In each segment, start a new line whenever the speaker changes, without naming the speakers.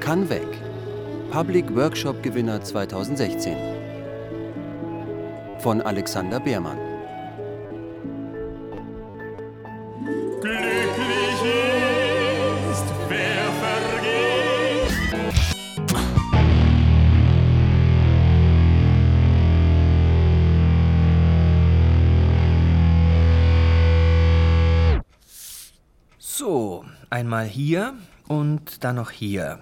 Kann weg. Public Workshop Gewinner 2016. Von Alexander Beermann.
Glücklich ist, wer vergeht.
So, einmal hier und dann noch hier.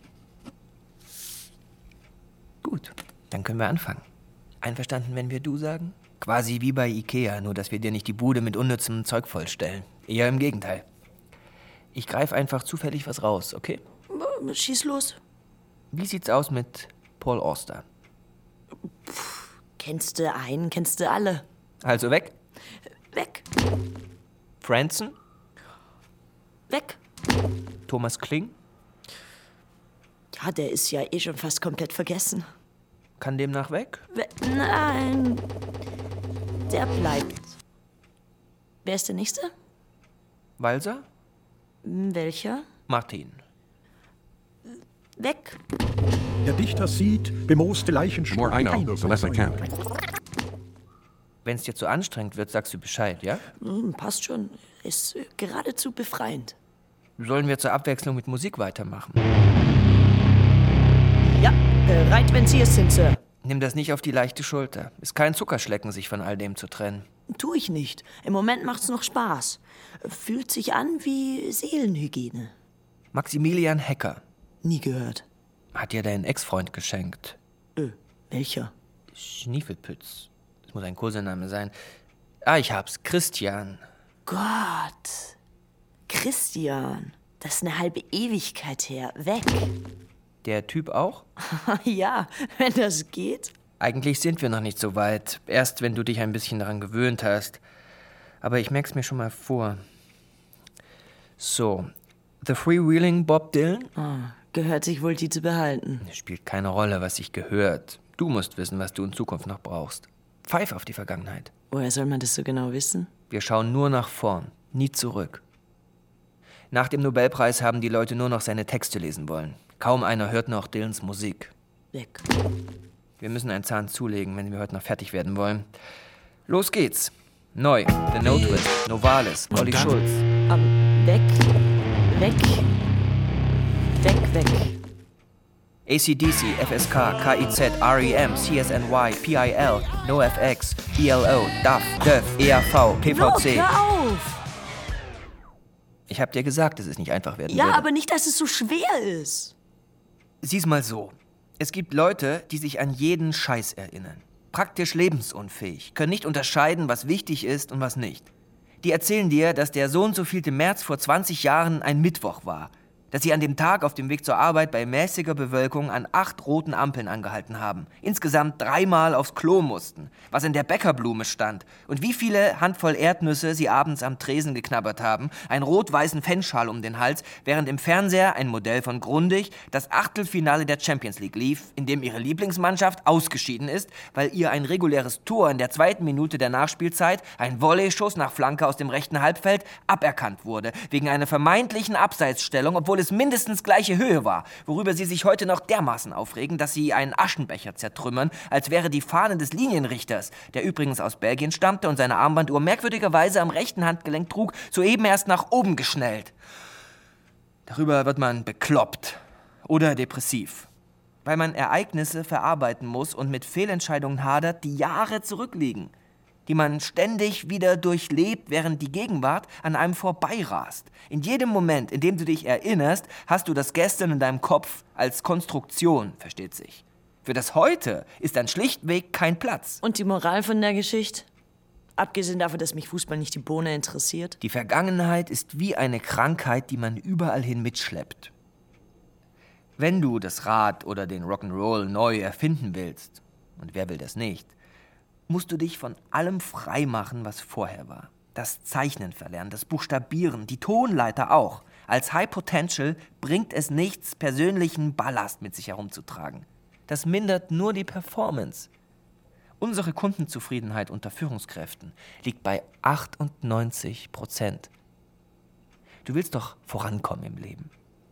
Gut, dann können wir anfangen. Einverstanden, wenn wir du sagen? Quasi wie bei Ikea, nur dass wir dir nicht die Bude mit unnützem Zeug vollstellen. Eher im Gegenteil. Ich greife einfach zufällig was raus, okay?
Schieß los.
Wie sieht's aus mit Paul Auster?
Kennst du einen, kennst du alle.
Also weg?
Weg,
Franzen?
weg.
Thomas Kling?
Ja, der ist ja eh schon fast komplett vergessen.
Kann demnach weg?
Nein, der bleibt. Wer ist der Nächste?
Walser?
Welcher?
Martin.
Weg.
Der Dichter sieht bemooste Leichenspuren.
The more I know, the less I can.
Wenn es dir zu anstrengend wird, sagst du Bescheid, ja?
Passt schon. Ist geradezu befreiend.
Sollen wir zur Abwechslung mit Musik weitermachen?
Ja, bereit, wenn Sie es sind, Sir.
Nimm das nicht auf die leichte Schulter. Ist kein Zuckerschlecken, sich von all dem zu trennen.
Tu ich nicht. Im Moment macht's noch Spaß. Fühlt sich an wie Seelenhygiene.
Maximilian Hecker
Nie gehört.
hat dir deinen Ex-Freund geschenkt.
Welcher?
Schniefelpütz. Das muss ein Kosename sein. Ah, ich hab's. Christian.
Gott. Christian. Das ist eine halbe Ewigkeit her. Weg.
Der Typ auch?
Ja, wenn das geht.
Eigentlich sind wir noch nicht so weit. Erst, wenn du dich ein bisschen daran gewöhnt hast. Aber ich merk's mir schon mal vor. So. The Freewheeling Bob Dylan?
Gehört sich wohl, die zu behalten.
Spielt keine Rolle, was sich gehört. Du musst wissen, was du in Zukunft noch brauchst. Pfeif auf die Vergangenheit.
Woher soll man das so genau wissen?
Wir schauen nur nach vorn, nie zurück. Nach dem Nobelpreis haben die Leute nur noch seine Texte lesen wollen. Kaum einer hört noch Dylans Musik.
Weg.
Wir müssen einen Zahn zulegen, wenn wir heute noch fertig werden wollen. Los geht's. Neu, The No Twist, Novalis, Olli Schulz.
Weg. Weg. Weg, weg.
AC/DC, FSK, KIZ, REM, CSNY, PIL, NoFX, ELO, DAF, DÖF, EAV, PVC.
No, hör auf!
Ich hab dir gesagt, dass es nicht einfach werden
Ja,
würde.
aber nicht, dass es so schwer ist.
Sieh's mal so. Es gibt Leute, die sich an jeden Scheiß erinnern. Praktisch lebensunfähig, können nicht unterscheiden, was wichtig ist und was nicht. Die erzählen dir, dass der so und so vielte März vor 20 Jahren ein Mittwoch war. Dass sie an dem Tag auf dem Weg zur Arbeit bei mäßiger Bewölkung an 8 roten Ampeln angehalten haben. Insgesamt 3-mal aufs Klo mussten. Was in der Bäckerblume stand. Und wie viele Handvoll Erdnüsse sie abends am Tresen geknabbert haben. Einen rot-weißen Fanschal um den Hals, während im Fernseher ein Modell von Grundig das Achtelfinale der Champions League lief, in dem ihre Lieblingsmannschaft ausgeschieden ist, weil ihr ein reguläres Tor in der 2. Minute der Nachspielzeit, ein Volleyschuss nach Flanke aus dem rechten Halbfeld, aberkannt wurde. Wegen einer vermeintlichen Abseitsstellung, obwohl es mindestens gleiche Höhe war, worüber sie sich heute noch dermaßen aufregen, dass sie einen Aschenbecher zertrümmern, als wäre die Fahne des Linienrichters, der übrigens aus Belgien stammte und seine Armbanduhr merkwürdigerweise am rechten Handgelenk trug, soeben erst nach oben geschnellt. Darüber wird man bekloppt oder depressiv, weil man Ereignisse verarbeiten muss und mit Fehlentscheidungen hadert, die Jahre zurückliegen, die man ständig wieder durchlebt, während die Gegenwart an einem vorbeirast. In jedem Moment, in dem du dich erinnerst, hast du das Gestern in deinem Kopf als Konstruktion, versteht sich. Für das Heute ist dann schlichtweg kein Platz.
Und die Moral von der Geschichte? Abgesehen davon, dass mich Fußball nicht die Bohne interessiert.
Die Vergangenheit ist wie eine Krankheit, die man überall hin mitschleppt. Wenn du das Rad oder den Rock'n'Roll neu erfinden willst, und wer will das nicht, musst du dich von allem frei machen, was vorher war. Das Zeichnen verlernen, das Buchstabieren, die Tonleiter auch. Als High Potential bringt es nichts, persönlichen Ballast mit sich herumzutragen. Das mindert nur die Performance. Unsere Kundenzufriedenheit unter Führungskräften liegt bei 98%. Du willst doch vorankommen im Leben.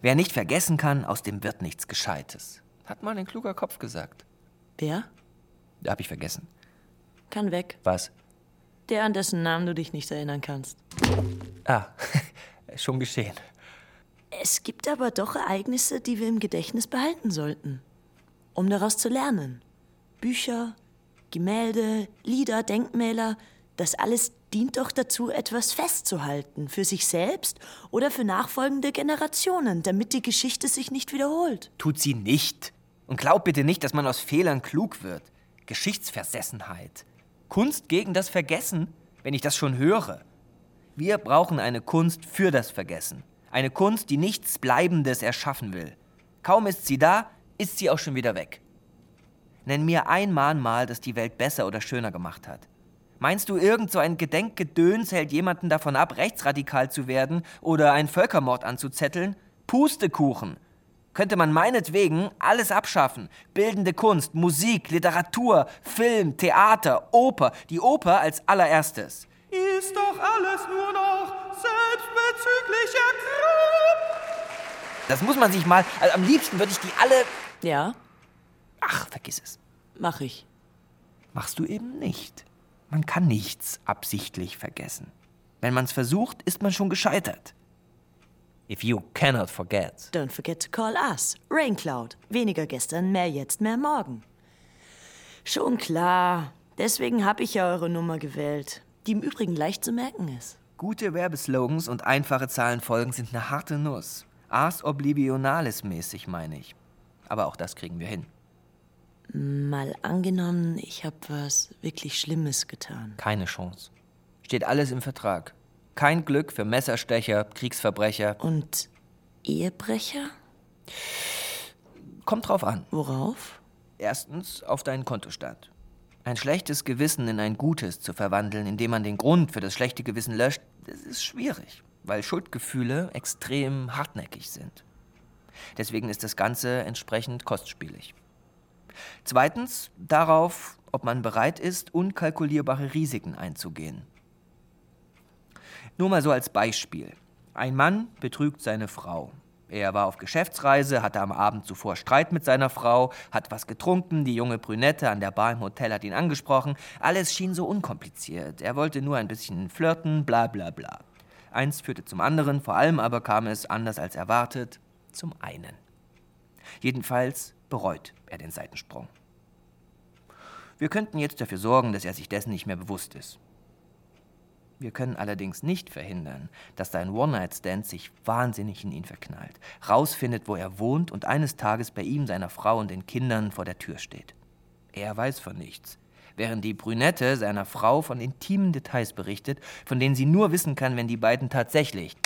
Wer nicht vergessen kann, aus dem wird nichts Gescheites. Hat mal ein kluger Kopf gesagt.
Wer?
Hab ich vergessen.
Kann weg.
Was?
Der, an dessen Namen du dich nicht erinnern kannst.
Ah, schon geschehen.
Es gibt aber doch Ereignisse, die wir im Gedächtnis behalten sollten, um daraus zu lernen. Bücher, Gemälde, Lieder, Denkmäler, das alles dient doch dazu, etwas festzuhalten, für sich selbst oder für nachfolgende Generationen, damit die Geschichte sich nicht wiederholt.
Tut sie nicht. Und glaub bitte nicht, dass man aus Fehlern klug wird. Geschichtsversessenheit. Kunst gegen das Vergessen, wenn ich das schon höre. Wir brauchen eine Kunst für das Vergessen. Eine Kunst, die nichts Bleibendes erschaffen will. Kaum ist sie da, ist sie auch schon wieder weg. Nenn mir ein Mahnmal, das die Welt besser oder schöner gemacht hat. Meinst du, irgend so ein Gedenkgedöns hält jemanden davon ab, rechtsradikal zu werden oder einen Völkermord anzuzetteln? Pustekuchen! Könnte man meinetwegen alles abschaffen. Bildende Kunst, Musik, Literatur, Film, Theater, Oper. Die Oper als allererstes.
Ist doch alles nur noch selbstbezüglicher Kram.
Das muss man sich mal... Also am liebsten würde ich die alle...
Ja,
Ach, vergiss es.
mach ich.
Machst du eben nicht. Man kann nichts absichtlich vergessen. Wenn man es versucht, ist man schon gescheitert. If you cannot forget.
Don't forget to call us. Raincloud. Weniger gestern, mehr jetzt, mehr morgen. Schon klar. Deswegen habe ich ja eure Nummer gewählt, die im Übrigen leicht zu merken ist.
Gute Werbeslogans und einfache Zahlenfolgen sind eine harte Nuss. Ars oblivionalis mäßig, meine ich. Aber auch das kriegen wir hin.
Mal angenommen, ich habe was wirklich Schlimmes getan.
Keine Chance. Steht alles im Vertrag. Kein Glück für Messerstecher, Kriegsverbrecher.
Und Ehebrecher?
Kommt drauf an.
Worauf?
Erstens auf deinen Kontostand. Ein schlechtes Gewissen in ein gutes zu verwandeln, indem man den Grund für das schlechte Gewissen löscht, das ist schwierig, weil Schuldgefühle extrem hartnäckig sind. Deswegen ist das Ganze entsprechend kostspielig. Zweitens darauf, ob man bereit ist, unkalkulierbare Risiken einzugehen. Nur mal so als Beispiel. Ein Mann betrügt seine Frau. Er war auf Geschäftsreise, hatte am Abend zuvor Streit mit seiner Frau, hat was getrunken, die junge Brünette an der Bar im Hotel hat ihn angesprochen. Alles schien so unkompliziert. Er wollte nur ein bisschen flirten, bla bla bla. Eins führte zum anderen, vor allem aber kam es, anders als erwartet, zum einen. Jedenfalls bereut er den Seitensprung. Wir könnten jetzt dafür sorgen, dass er sich dessen nicht mehr bewusst ist. Wir können allerdings nicht verhindern, dass sein One-Night-Stand sich wahnsinnig in ihn verknallt, rausfindet, wo er wohnt und eines Tages bei ihm, seiner Frau und den Kindern vor der Tür steht. Er weiß von nichts, während die Brünette seiner Frau von intimen Details berichtet, von denen sie nur wissen kann, wenn die beiden tatsächlich...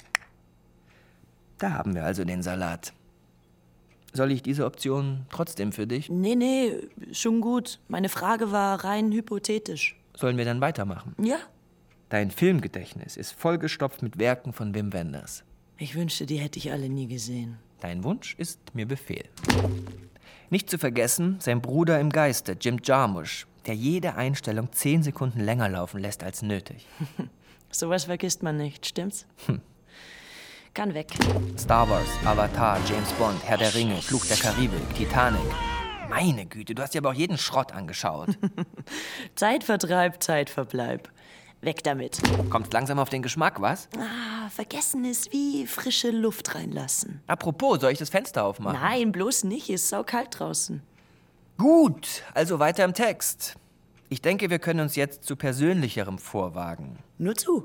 Da haben wir also den Salat. Soll ich diese Option trotzdem für dich?
Nee, schon gut. Meine Frage war rein hypothetisch.
Sollen wir dann weitermachen?
Ja,
Dein Filmgedächtnis ist vollgestopft mit Werken von Wim Wenders.
ich wünschte, die hätte ich alle nie gesehen.
Dein Wunsch ist mir Befehl. Nicht zu vergessen, sein Bruder im Geiste, Jim Jarmusch, der jede Einstellung 10 Sekunden länger laufen lässt als nötig.
Sowas vergisst man nicht, stimmt's? Kann weg.
Star Wars, Avatar, James Bond, Herr der Ringe, Fluch der Karibik, Titanic. Meine Güte, du hast dir aber auch jeden Schrott angeschaut.
Zeitvertreib, Zeitverbleib. Weg damit.
Kommst langsam auf den Geschmack, was?
Vergessen ist wie frische Luft reinlassen.
Apropos, soll ich das Fenster aufmachen?
Nein, bloß nicht. Ist saukalt draußen.
Gut, also weiter im Text. Ich denke, wir können uns jetzt zu Persönlicherem vorwagen.
Nur zu.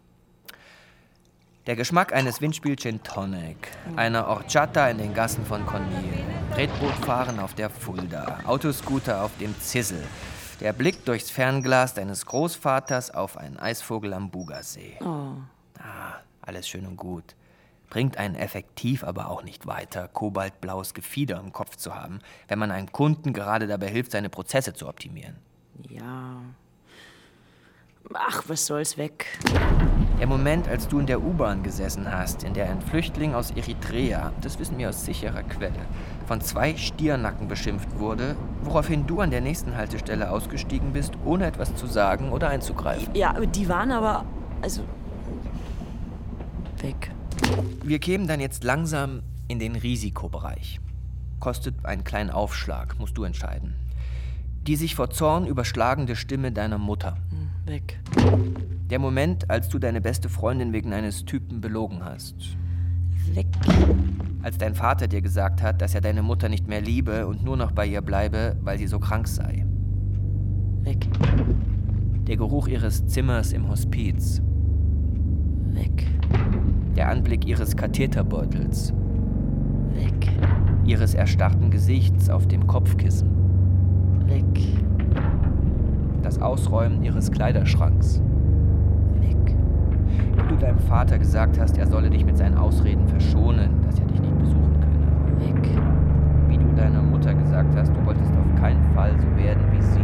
Der Geschmack eines Windspiel Gin Tonic, einer Horchata in den Gassen von Cornil, Tretbootfahren auf der Fulda, Autoscooter auf dem Zissel, der Blick durchs Fernglas deines Großvaters auf einen Eisvogel am Bugasee. Alles schön und gut. Bringt einen effektiv aber auch nicht weiter, kobaltblaues Gefieder im Kopf zu haben, wenn man einem Kunden gerade dabei hilft, seine Prozesse zu optimieren.
Ja. Ach, was soll's weg.
Der Moment, als du in der U-Bahn gesessen hast, in der ein Flüchtling aus Eritrea, das wissen wir aus sicherer Quelle, von 2 Stiernacken beschimpft wurde, woraufhin du an der nächsten Haltestelle ausgestiegen bist, ohne etwas zu sagen oder einzugreifen.
Ja, aber die waren aber... Also... weg.
Wir kämen dann jetzt langsam in den Risikobereich. Kostet einen kleinen Aufschlag, musst du entscheiden. Die sich vor Zorn überschlagende Stimme deiner Mutter.
Weg.
Der Moment, als du deine beste Freundin wegen eines Typen belogen hast.
Weg.
Als dein Vater dir gesagt hat, dass er deine Mutter nicht mehr liebe und nur noch bei ihr bleibe, weil sie so krank sei.
Weg.
Der Geruch ihres Zimmers im Hospiz.
Weg.
Der Anblick ihres Katheterbeutels.
Weg.
Ihres erstarrten Gesichts auf dem Kopfkissen.
Weg.
Das Ausräumen ihres Kleiderschranks.
Weg.
Wie du deinem Vater gesagt hast, er solle dich mit seinen Ausreden verschonen, dass er dich nicht besuchen könne.
Weg.
Wie du deiner Mutter gesagt hast, du wolltest auf keinen Fall so werden wie sie.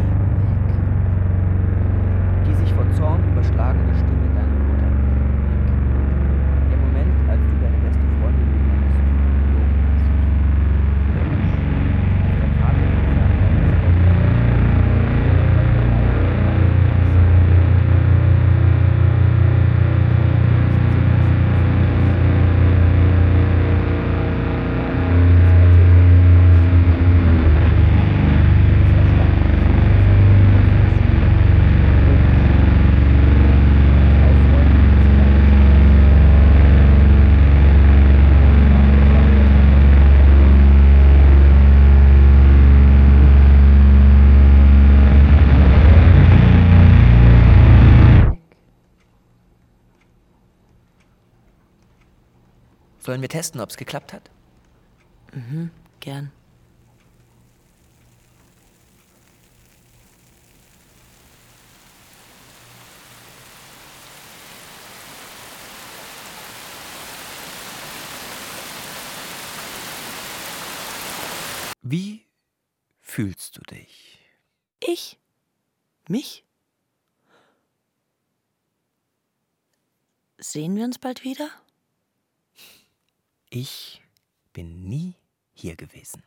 Die sich vor Zorn überschlagende Stimme deiner Mutter. Der Moment, als du deine beste Freundin wegen eines Typen belogen hast. Als dein Vater dir gesagt hat, dass er deine Mutter nicht mehr Sollen wir testen, ob es geklappt hat?
Gern.
Wie fühlst du dich?
Ich? Mich? Sehen wir uns bald wieder?
Ich bin nie hier gewesen.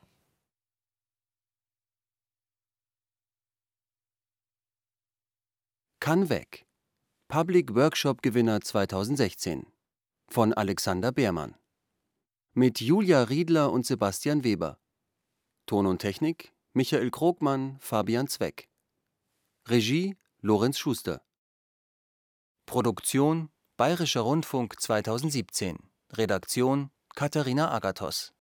Kann weg. Public Workshop Gewinner 2016 von Alexander Beermann. Mit Julia Riedler und Sebastian Weber. Ton und Technik Michael Krogmann, Fabian Zweck. Regie Lorenz Schuster. Produktion Bayerischer Rundfunk 2017. Redaktion Katharina Agathos.